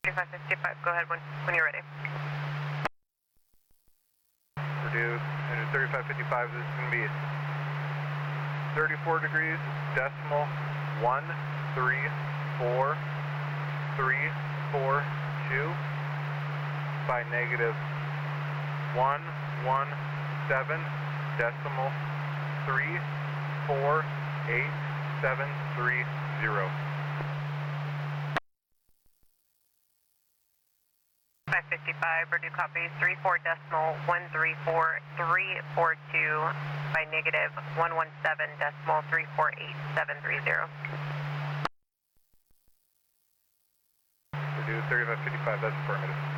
3555, go ahead when you're ready. Purdue, engine 3555, this is going to be 34 degrees, decimal 134,342 by negative 117 decimal 348730. 555, Purdue copies 34 decimal 134342 by negative 117 decimal 348730. Purdue 3555, that's affirmative.